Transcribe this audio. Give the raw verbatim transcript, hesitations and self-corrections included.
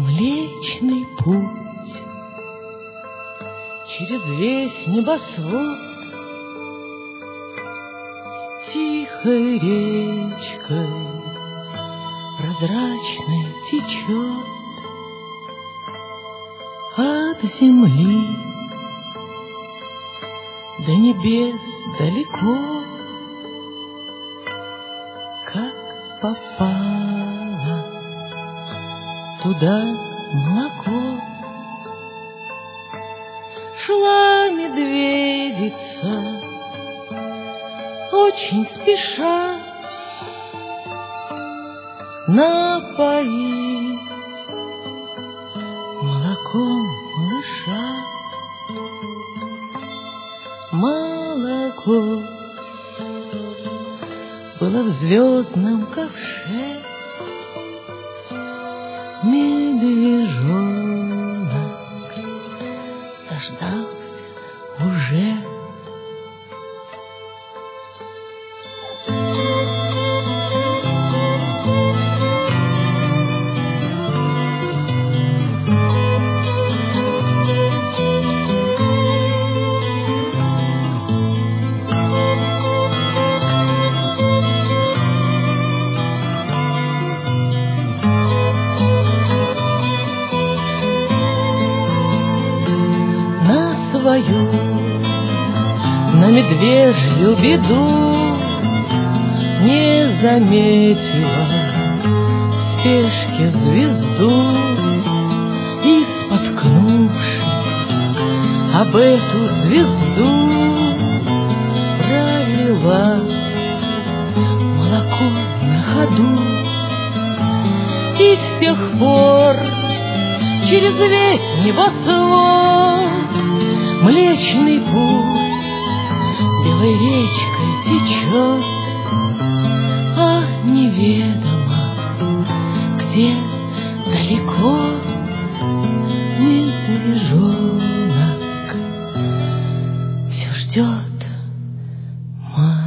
Млечный путь через весь небосвод тихой речкой прозрачной течет от земли до небес далеко, как попало туда молоко. Шла медведица, очень спеша, напоить молоком малыша. Молоко было в звездном ковше. Медвежонок заждался уже. Свою, на медвежью беду не заметила в спешке звезду и, споткнувшись об эту звезду, пролила молоко на ходу. И с тех пор через весь небосвод Млечный путь белой речкой течет, а неведомо, где далеко медвежонок все ждет.